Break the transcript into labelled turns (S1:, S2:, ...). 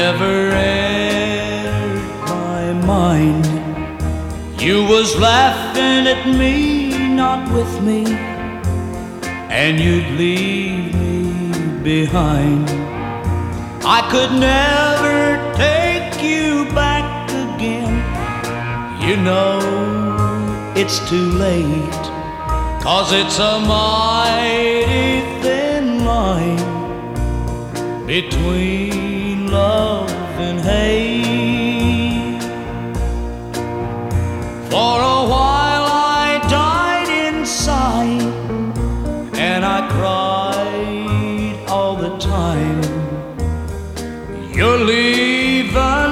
S1: never entered my mind. You was laughing at me, not with me, and you'd leave me behind. I could never take you back again. You know it's too late, 'cause it's a mighty thin line between love and hate.